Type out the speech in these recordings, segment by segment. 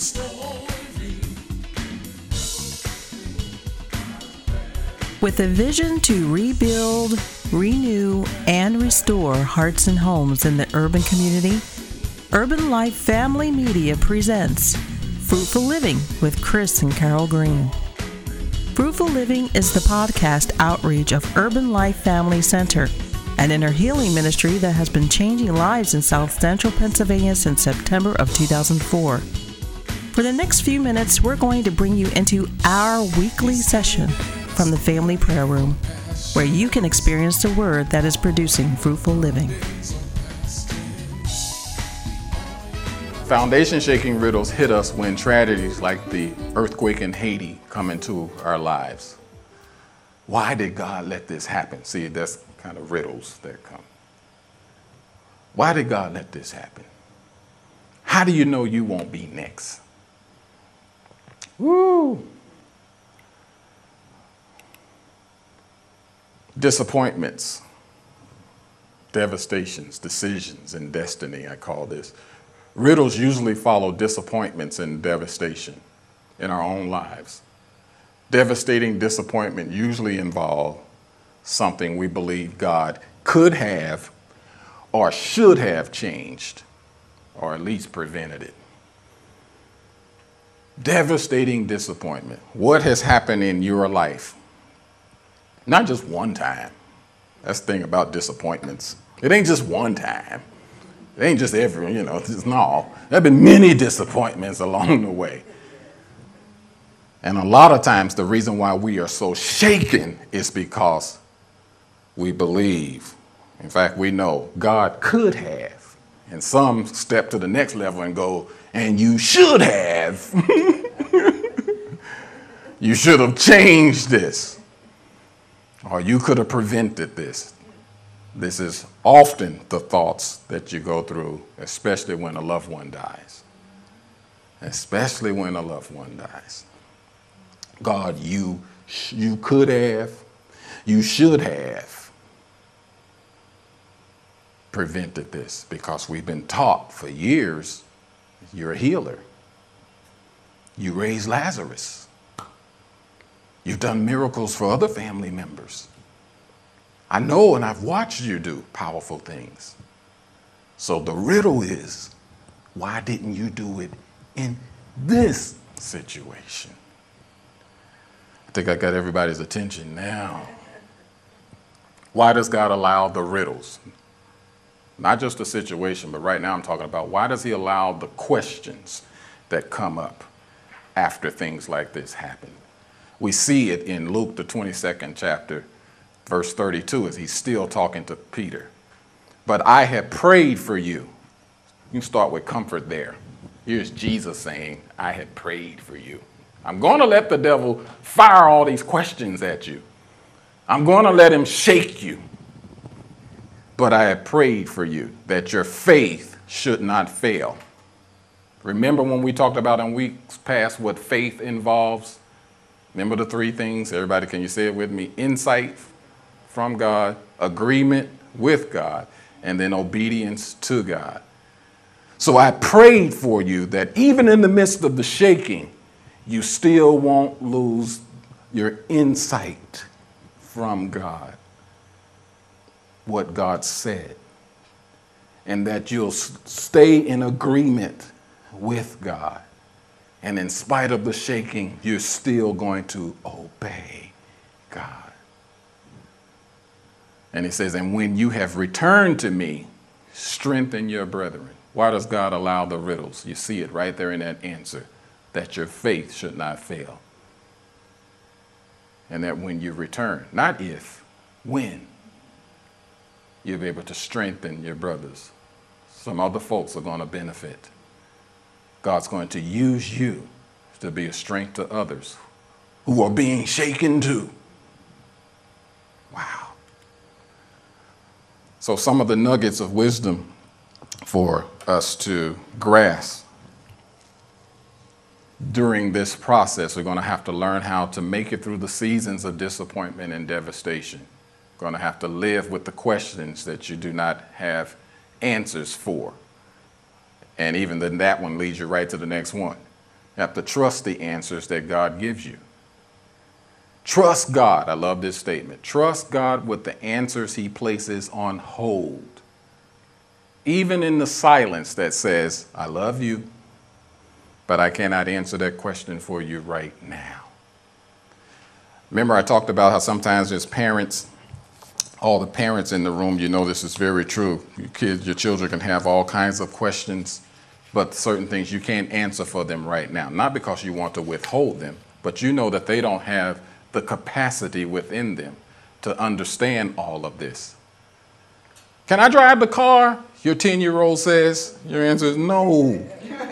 With a vision to rebuild, renew, and restore hearts and homes in the urban community, Urban Life Family Media presents Fruitful Living with Chris and Carol Green. Fruitful Living is the podcast outreach of Urban Life Family Center, an inner healing ministry that has been changing lives in South Central Pennsylvania since September of 2004. For the next few minutes, we're going to bring you into our weekly session from the Family Prayer Room, where you can experience the Word that is producing fruitful living. Foundation-shaking riddles hit us when tragedies like the earthquake in Haiti come into our lives. Why did God let this happen? See, that's kind of riddles that come. Why did God let this happen? How do you know you won't be next? Woo! Disappointments, devastations, decisions, and destiny, I call this. Riddles usually follow disappointments and devastation in our own lives. Devastating disappointment usually involve something we believe God could have or should have changed, or at least prevented it. Devastating disappointment. What has happened in your life? Not just one time. That's the thing about disappointments. It ain't just one time. It ain't just every, it's no. There have been many disappointments along the way. And a lot of times the reason why we are so shaken is because we believe, in fact, we know God could have. And some step to the next level and go, and you should have. You should have changed this. Or you could have prevented this. This is often the thoughts that you go through, especially when a loved one dies. Especially when a loved one dies. God, you could have, you should have prevented this, because we've been taught for years, you're a healer. You raised Lazarus. You've done miracles for other family members. I know, and I've watched you do powerful things. So the riddle is, why didn't you do it in this situation? I think I got everybody's attention now. Why does God allow the riddles? Not just the situation, but right now I'm talking about why does he allow the questions that come up after things like this happen? We see it in Luke, the 22nd chapter, verse 32, as he's still talking to Peter. But I have prayed for you. You start with comfort there. Here's Jesus saying, I have prayed for you. I'm going to let the devil fire all these questions at you. I'm going to let him shake you. But I have prayed for you that your faith should not fail. Remember when we talked about in weeks past what faith involves? Remember the three things? Everybody, can you say it with me? Insight from God, agreement with God, and then obedience to God. So I prayed for you that even in the midst of the shaking, you still won't lose your insight from God, what God said, and that you'll stay in agreement with God. And in spite of the shaking, you're still going to obey God. And he says, and when you have returned to me, strengthen your brethren. Why does God allow the riddles? You see it right there in that answer, that your faith should not fail. And that when you return, not if, when, you'll be able to strengthen your brothers. Some other folks are going to benefit. God's going to use you to be a strength to others who are being shaken too. Wow. So some of the nuggets of wisdom for us to grasp during this process, we're going to have to learn how to make it through the seasons of disappointment and devastation. We're going to have to live with the questions that you do not have answers for. And even then, that one leads you right to the next one. You have to trust the answers that God gives you. Trust God. I love this statement. Trust God with the answers he places on hold. Even in the silence that says, I love you, but I cannot answer that question for you right now. Remember, I talked about how sometimes as parents, all the parents in the room, you know this is very true. Your children can have all kinds of questions, but certain things you can't answer for them right now. Not because you want to withhold them, but you know that they don't have the capacity within them to understand all of this. Can I drive the car? Your 10-year-old says. Your answer is no.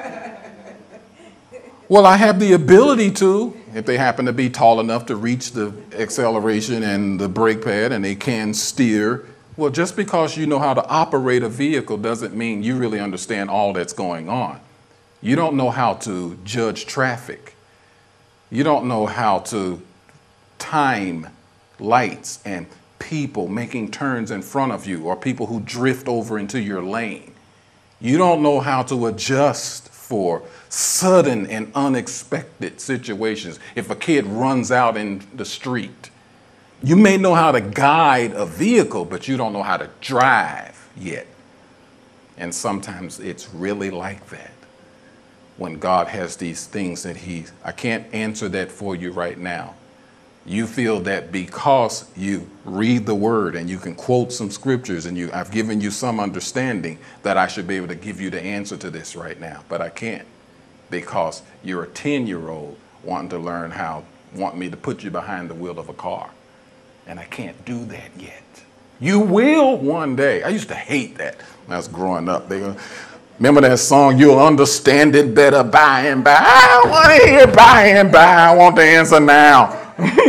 Well, I have the ability to, if they happen to be tall enough to reach the acceleration and the brake pad and they can steer. Well, just because you know how to operate a vehicle doesn't mean you really understand all that's going on. You don't know how to judge traffic. You don't know how to time lights and people making turns in front of you or people who drift over into your lane. You don't know how to adjust for sudden and unexpected situations. If a kid runs out in the street, you may know how to guide a vehicle, but you don't know how to drive yet. And sometimes it's really like that. When God has these things that I can't answer that for you right now. You feel that because you read the word and you can quote some scriptures and I've given you some understanding that I should be able to give you the answer to this right now. But I can't, because you're a 10-year-old wanting me to put you behind the wheel of a car. And I can't do that yet. You will one day. I used to hate that when I was growing up. Remember that song, you'll understand it better by and by. I don't want to hear by and by. I want the answer now.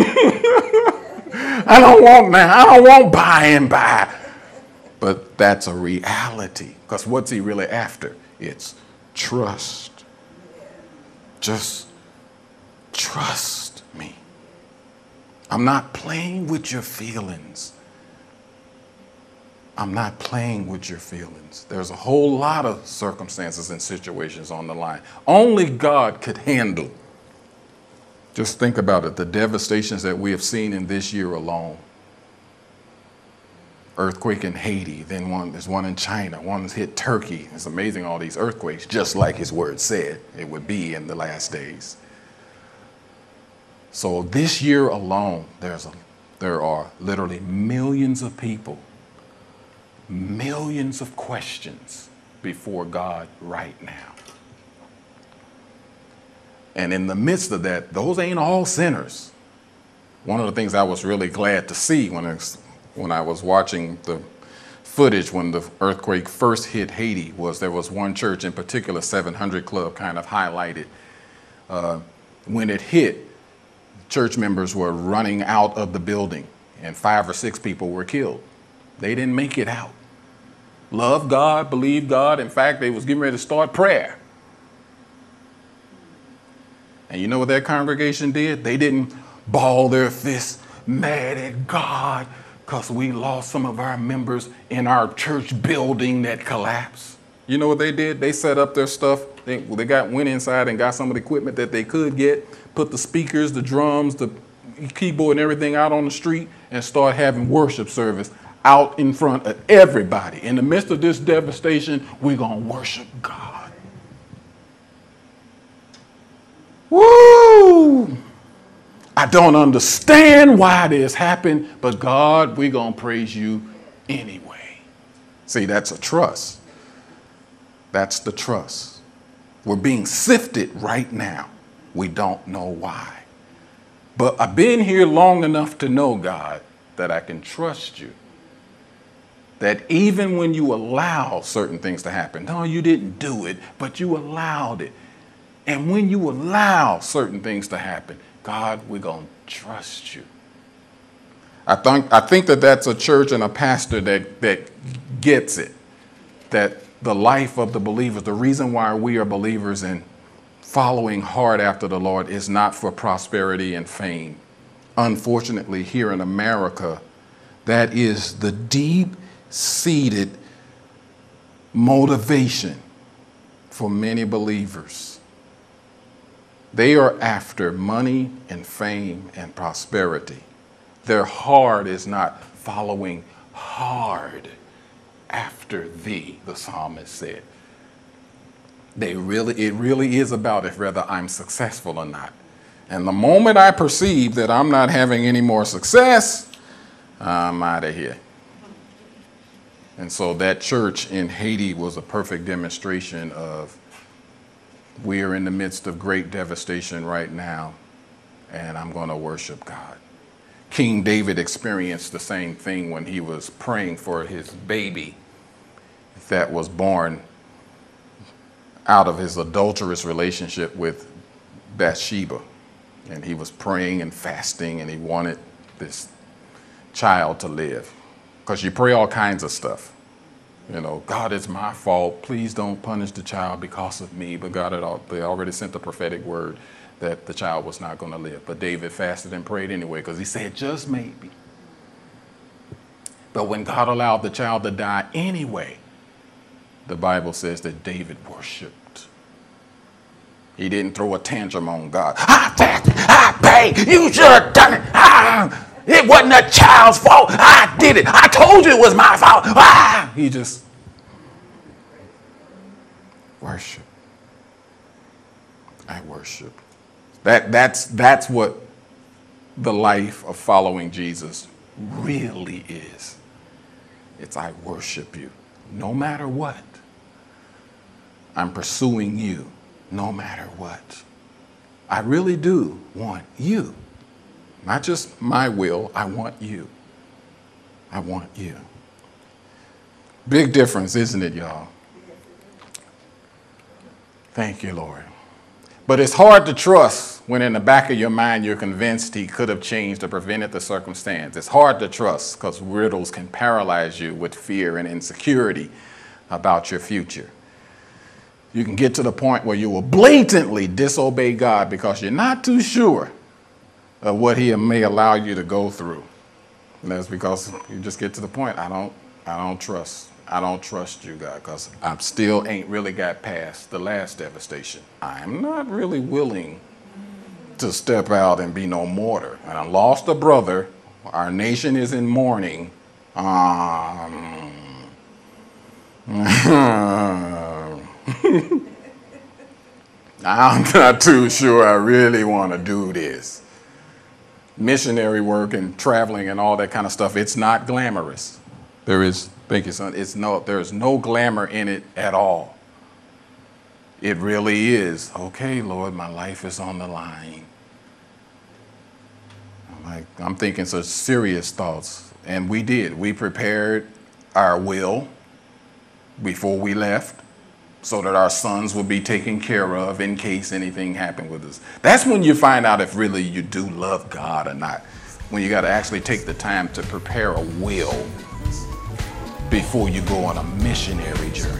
I don't want now. I don't want by and by. But that's a reality. Because what's he really after? It's trust. Just trust me. I'm not playing with your feelings. I'm not playing with your feelings. There's a whole lot of circumstances and situations on the line. Only God could handle. Just think about it, the devastations that we have seen in this year alone. Earthquake in Haiti, then there's one in China, one's hit Turkey. It's amazing, all these earthquakes, just like his word said it would be in the last days. So this year alone, there are literally millions of people, millions of questions before God right now. And in the midst of that, those ain't all sinners. One of the things I was really glad to see when I was watching the footage when the earthquake first hit Haiti was there was one church in particular, 700 Club, kind of highlighted. When it hit, church members were running out of the building and 5 or 6 people were killed. They didn't make it out. Love God, believe God. In fact, they was getting ready to start prayer. And you know what that congregation did? They didn't ball their fists mad at God because we lost some of our members in our church building that collapsed. You know what they did? They set up their stuff. They went inside and got some of the equipment that they could get, put the speakers, the drums, the keyboard and everything out on the street and start having worship service out in front of everybody. In the midst of this devastation, we're going to worship God. Woo! I don't understand why this happened, but God, we're going to praise you anyway. See, that's a trust. That's the trust. We're being sifted right now. We don't know why. But I've been here long enough to know, God, that I can trust you. That even when you allow certain things to happen, no, you didn't do it, but you allowed it. And when you allow certain things to happen, God, we're going to trust you. I think that that's a church and a pastor that gets it, that the life of the believers, the reason why we are believers and following hard after the Lord is not for prosperity and fame. Unfortunately, here in America, that is the deep-seated motivation for many believers. They are after money and fame and prosperity. Their heart is not following hard after thee, the psalmist said. It really is about if whether I'm successful or not. And the moment I perceive that I'm not having any more success, I'm out of here. And so that church in Haiti was a perfect demonstration of we are in the midst of great devastation right now, and I'm going to worship God. King David experienced the same thing when he was praying for his baby that was born out of his adulterous relationship with Bathsheba. And he was praying and fasting, and he wanted this child to live. Because you pray all kinds of stuff. You know, God, it's my fault. Please don't punish the child because of me. But God they already sent the prophetic word that the child was not going to live. But David fasted and prayed anyway because he said, just maybe. But when God allowed the child to die anyway, the Bible says that David worshiped. He didn't throw a tantrum on God. I fasted, I prayed, you should have done it. It wasn't a child's fault. I did it. I told you it was my fault. He just worship. I worship. That's what the life of following Jesus really is. It's I worship you no matter what. I'm pursuing you no matter what. I really do want you. Not just my will, I want you. I want you. Big difference, isn't it, y'all? Thank you, Lord. But it's hard to trust when in the back of your mind you're convinced he could have changed or prevented the circumstance. It's hard to trust because riddles can paralyze you with fear and insecurity about your future. You can get to the point where you will blatantly disobey God because you're not too sure of what he may allow you to go through. And that's because you just get to the point, I don't trust you, God, because I still ain't really got past the last devastation. I'm not really willing to step out and be no martyr. And I lost a brother. Our nation is in mourning. I'm not too sure I really want to do this. Missionary work and traveling and all that kind of stuff, it's not glamorous. Thank you, son. There's no glamour in it at all. It really is. Okay, Lord, my life is on the line. I'm thinking such serious thoughts. And we did. We prepared our will before we left so that our sons would be taken care of in case anything happened with us. That's when you find out if really you do love God or not. When you got to actually take the time to prepare a will before you go on a missionary journey.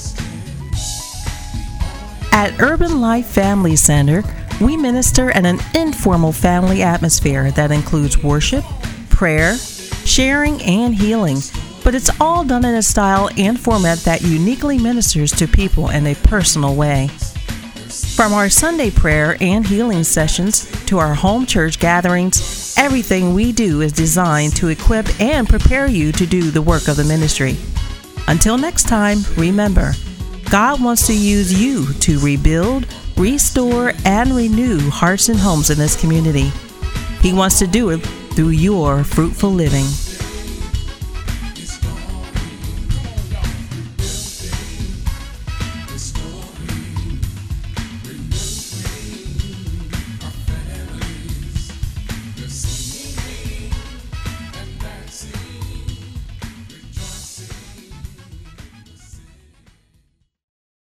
At Urban Life Family Center, we minister in an informal family atmosphere that includes worship, prayer, sharing, and healing. But it's all done in a style and format that uniquely ministers to people in a personal way. From our Sunday prayer and healing sessions to our home church gatherings, everything we do is designed to equip and prepare you to do the work of the ministry. Until next time, remember, God wants to use you to rebuild, restore, and renew hearts and homes in this community. He wants to do it through your fruitful living.